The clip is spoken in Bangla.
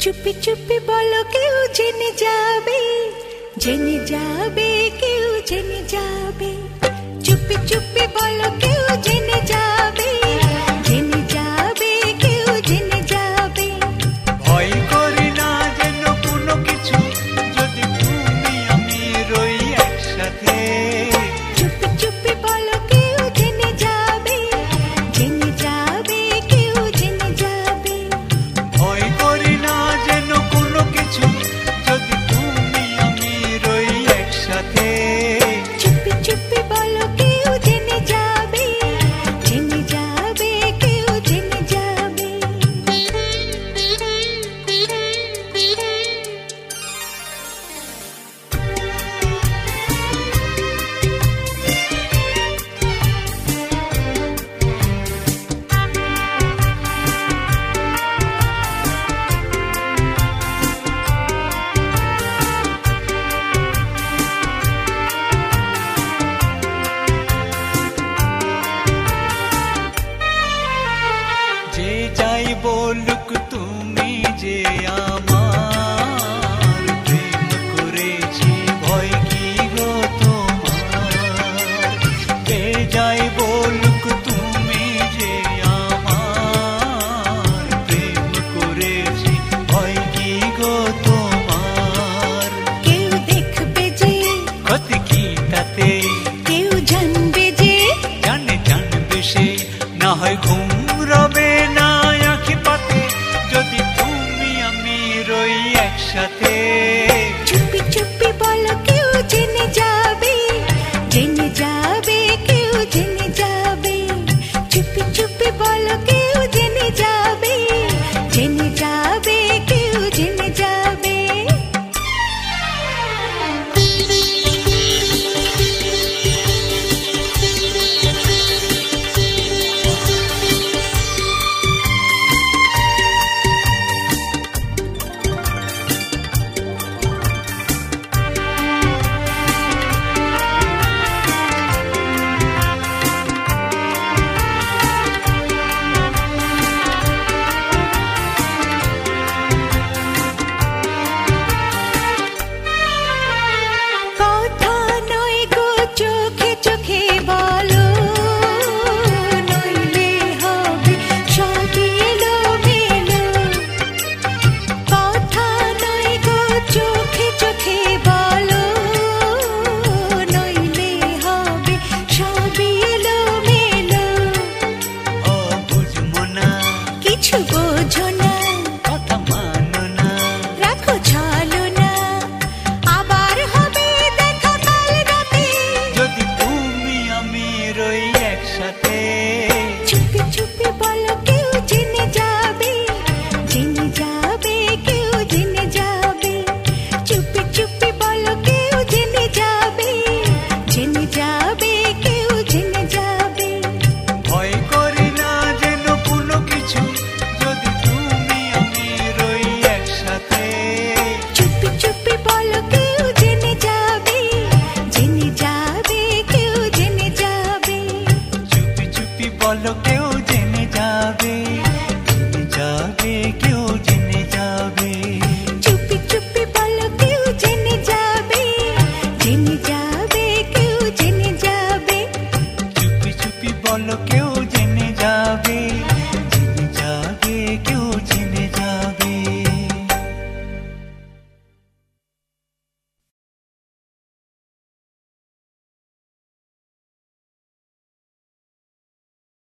চুপি চুপি বলো কেউ জেনে যাবে, জেনে যাবে, কেউ জেনে যাবে। চুপি চুপি বলো কেউ জেনে যাবে, জেনে যাবে, কেউ জেনে যাবে। ভয় করি না যেন কোনো কিছু, যদি তুমি আমি রই একসাথে। চুপি চুপি বলো কেউ জেনে যাবে, জেনে যাবে, কেউ জেনে যাবে। ভয় করি না যেন কোনো কিছু, যদি তুমি আমি রই একসাথে। চুপি চুপি বলো কেউ জেনে যাবে, জেনে যাবে, কেউ জেনে যাবে। যে যাই বলুক তুমি যে আমার প্রেম করেছি, ভয় কি গো তোমার? যে যাই বলুক তুমি যে আমার প্রেম করেছি, ভয় কি গো তোমার? কেউ দেখবে যে, ক্ষতি কি তাতে? কেউ জানবে যে, জানবে সে, না হয় ঘুম রবে না আঁখি পাতে, যদি তুমি আমি রই একসাথে। চুপি চুপি বলো কেউ জেনে যাবে, জেনে যাবে।